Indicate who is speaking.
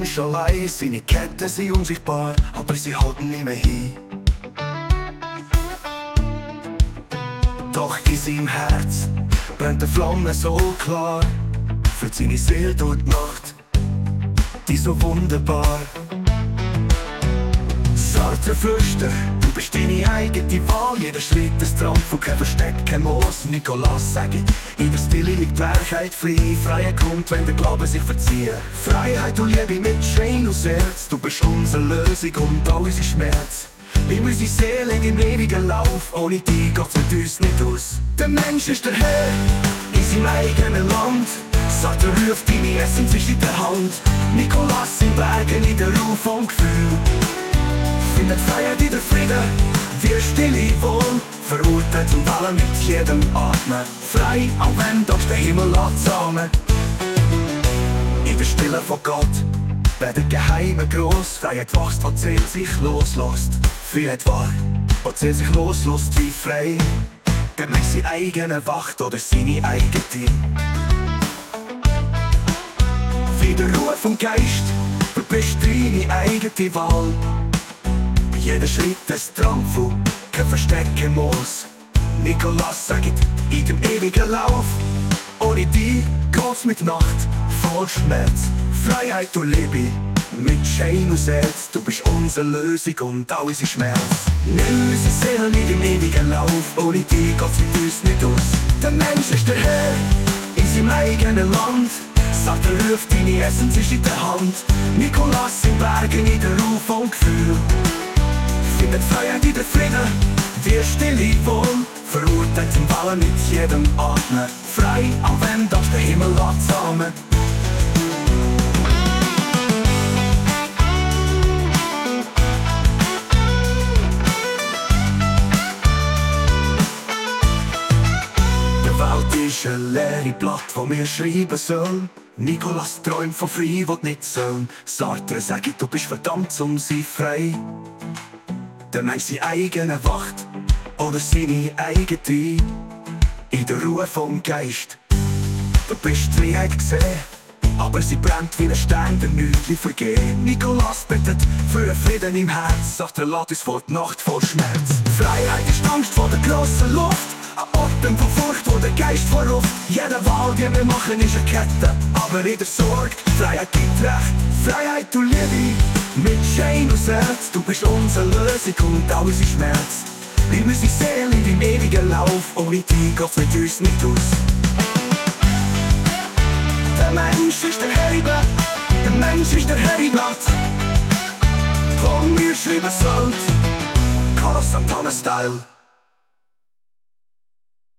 Speaker 1: Mensch allein, seine Ketten sind unsichtbar, aber sie halten nicht mehr hin. Doch in seinem Herz brennt eine Flamme so klar, führt seine Seele durch die Nacht, die so wunderbar. Sartre flüstert, du bist deine eigene Wahl, jeder Schritt ist Trampf und kein Versteck, kein Moos. Nicolas sagt, in der Stille liegt Werkheit frei. Freiheit kommt, wenn der Glaube sich verzieht. Freiheit und Liebe mit Schein aus Herz, du bist unsere Lösung und all unser Schmerz. Nimm unsere Seele in den ewigen Lauf, ohne dich geht's mit uns nicht aus. Der Mensch ist der Herr in seinem eigenen Land. Sartre ruft, deine Essenz ist in der Hand. Nicolas in Bergen, in der Ruhe vom Gefühl. Findet Freiheit in der Frieden, wir stille wohnen, verurteilt und alle mit jedem Atmen. Frei, auch wenn doch der Himmel zusammen. In der Stille von Gott, bei der Geheime groß. Freiheit wächst, wo die Seele sich loslässt. Freiheit wahr, wo die Seele sich loslässt wie frei. Der Mensch seine eigene Wacht oder seine eigene. Wie der Ruhe vom Geist, du bist deine eigene Wahl. Jeder Schritt ist Trampf, kein Verstecken muss. Nicolas sagt, in dem ewigen Lauf, ohne dich geht's mit Nacht, voll Schmerz. Freiheit und Liebe, mit Schein und Herz, du bist unsere Lösung und all unser Schmerz. Nimm unsere Seelen in dem ewigen Lauf, ohne dich geht's mit uns nicht aus. Der Mensch ist der Herr in seinem eigenen Land. Sartre ruft, deine Essenz ist in der Hand. Nicolas in Bergen, in der Ruhe vom Gefühl. Findet Freiheit in der Frieden, wir stille wohnen, verurteilt sind alle mit jedem Atmen. Frei, auch wenn doch der Himmel zusammen. Der Welt ist ein leeres Blatt, wo wir schreiben sollen. Nicolas träumt von frei, wo nicht sollen. Sartre sagt, du bist verdammt, sie frei. Der Mensch seine eigene Wacht oder seine eigene. In der Ruhe vom Geist, du bist die Freiheit gesehen, aber sie brennt wie ein Stern, der nichts vergehen. Nicolas bittet für einen Frieden im Herz, sagt lass uns vor die Nacht voll Schmerz. Freiheit ist Angst vor der grossen Luft, ein Atem von Furcht, wo der Geist verruft. Jede Wahl, die wir machen, ist eine Kette, aber in der Sorge, Freiheit gibt Recht. Freiheit und Liebe, mit Schein und Herz, du bist unsere Lösung und all unser Schmerz. Nimm unsere Seele in deinem ewigen Lauf, ohne dich geht's mit uns nicht aus. Der Mensch ist der Herr, der Mensch ist der Herr im Land. Komm, wir schreiben Sold, Carlos Santana Style.